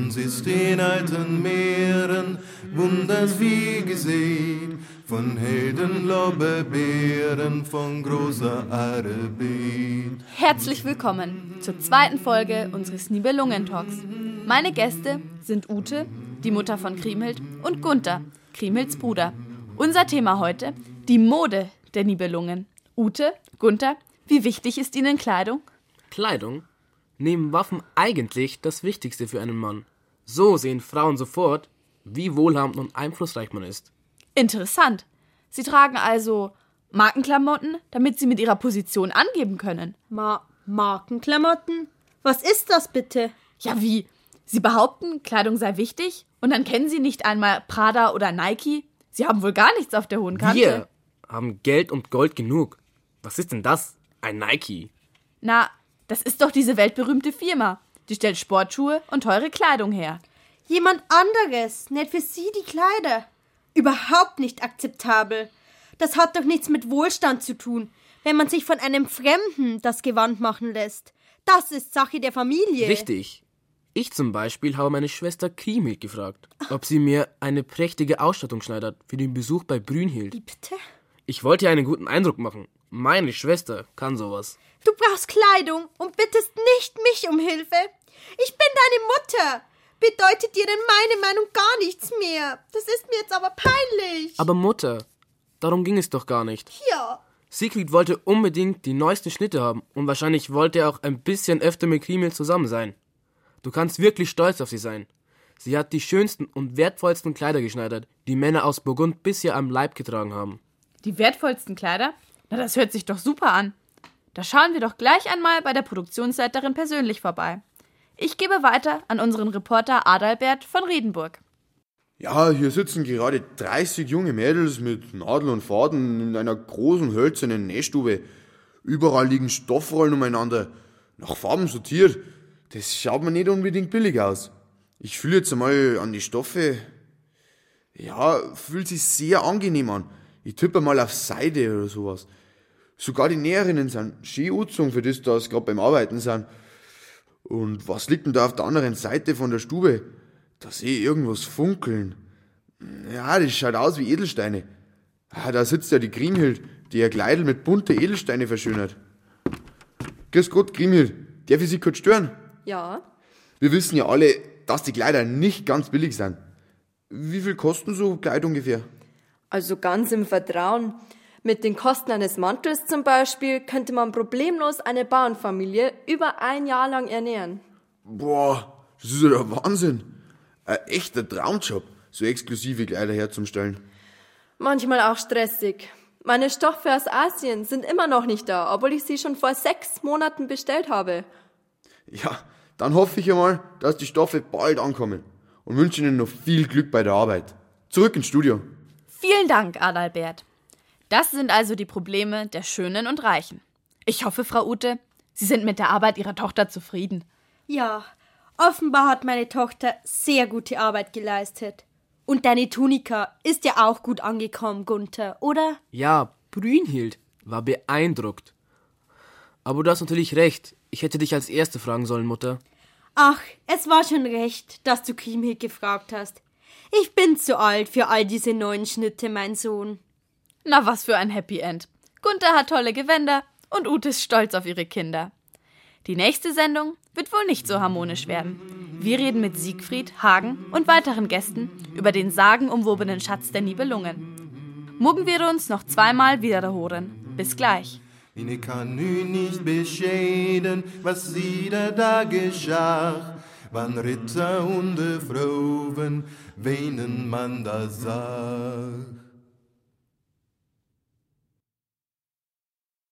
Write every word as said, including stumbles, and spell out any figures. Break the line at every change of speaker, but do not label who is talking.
Uns ist in alten Meeren Wunders wie gesehen, von Heldenlorbeeren, von großer Arbeit.
Herzlich willkommen zur zweiten Folge unseres Nibelungen-Talks. Meine Gäste sind Ute, die Mutter von Kriemhild, und Gunther, Kriemhilds Bruder. Unser Thema heute, die Mode der Nibelungen. Ute, Gunther, wie wichtig ist Ihnen Kleidung?
Kleidung? Neben Waffen eigentlich das Wichtigste für einen Mann. So sehen Frauen sofort, wie wohlhabend und einflussreich man ist.
Interessant. Sie tragen also Markenklamotten, damit sie mit ihrer Position angeben können.
Ma- Markenklamotten? Was ist das bitte?
Ja, wie? Sie behaupten, Kleidung sei wichtig und dann kennen Sie nicht einmal Prada oder Nike? Sie haben wohl gar nichts auf der hohen Kante.
Wir haben Geld und Gold genug. Was ist denn das? Ein Nike?
Na, das ist doch diese weltberühmte Firma. Die stellt Sportschuhe und teure Kleidung her.
Jemand anderes näht für Sie die Kleider. Überhaupt nicht akzeptabel. Das hat doch nichts mit Wohlstand zu tun, wenn man sich von einem Fremden das Gewand machen lässt. Das ist Sache der Familie.
Richtig. Ich zum Beispiel habe meine Schwester Kriemhild gefragt, ob sie mir eine prächtige Ausstattung schneidert für den Besuch bei Brünnhild.
Wie bitte?
Ich wollte ihr einen guten Eindruck machen. Meine Schwester kann sowas.
Du brauchst Kleidung und bittest nicht mich um Hilfe. Ich bin deine Mutter. Bedeutet dir denn meine Meinung gar nichts mehr? Das ist mir jetzt aber peinlich.
Aber Mutter, darum ging es doch gar nicht.
Ja.
Siegfried wollte unbedingt die neuesten Schnitte haben und wahrscheinlich wollte er auch ein bisschen öfter mit Kriemhild zusammen sein. Du kannst wirklich stolz auf sie sein. Sie hat die schönsten und wertvollsten Kleider geschneidert, die Männer aus Burgund bisher am Leib getragen haben.
Die wertvollsten Kleider? Na, das hört sich doch super an. Da schauen wir doch gleich einmal bei der Produktionsleiterin persönlich vorbei. Ich gebe weiter an unseren Reporter Adalbert von Riedenburg.
Ja, hier sitzen gerade dreißig junge Mädels mit Nadel und Faden in einer großen hölzernen Nähstube. Überall liegen Stoffrollen umeinander, nach Farben sortiert. Das schaut mir nicht unbedingt billig aus. Ich fühle jetzt einmal an die Stoffe. Ja, fühlt sich sehr angenehm an. Ich tippe mal auf Seide oder sowas. Sogar die Näherinnen sind schön angezogen für das, dass sie gerade beim Arbeiten sind. Und was liegt denn da auf der anderen Seite von der Stube? Da sehe ich irgendwas funkeln. Ja, das schaut aus wie Edelsteine. Ah, da sitzt ja die Kriemhild, die ihr Kleidel mit bunten Edelsteine verschönert. Grüß Gott, Kriemhild. Darf ich Sie kurz stören?
Ja.
Wir wissen ja alle, dass die Kleider nicht ganz billig sind. Wie viel kosten so Kleid ungefähr?
Also ganz im Vertrauen. Mit den Kosten eines Mantels zum Beispiel könnte man problemlos eine Bauernfamilie über ein Jahr lang ernähren.
Boah, das ist ja der Wahnsinn. Ein echter Traumjob, so exklusive Kleider herzustellen.
Manchmal auch stressig. Meine Stoffe aus Asien sind immer noch nicht da, obwohl ich sie schon vor sechs Monaten bestellt habe.
Ja, dann hoffe ich einmal, dass die Stoffe bald ankommen und wünsche Ihnen noch viel Glück bei der Arbeit. Zurück ins Studio.
Vielen Dank, Adalbert. Das sind also die Probleme der Schönen und Reichen. Ich hoffe, Frau Ute, Sie sind mit der Arbeit Ihrer Tochter zufrieden.
Ja, offenbar hat meine Tochter sehr gute Arbeit geleistet. Und deine Tunika ist ja auch gut angekommen, Gunther, oder?
Ja, Brünnhild war beeindruckt. Aber du hast natürlich recht. Ich hätte dich als Erste fragen sollen, Mutter.
Ach, es war schon recht, dass du Kriemhild gefragt hast. Ich bin zu alt für all diese neuen Schnitte, mein Sohn.
Na, was für ein Happy End. Gunther hat tolle Gewänder und Ute ist stolz auf ihre Kinder. Die nächste Sendung wird wohl nicht so harmonisch werden. Wir reden mit Siegfried, Hagen und weiteren Gästen über den sagenumwobenen Schatz der Nibelungen. Mögen wir uns noch zweimal wiederholen. Bis gleich.
Ich kann nu nicht bescheiden, was wieder da geschah. Wann Ritter und Frauen weinen man da sah.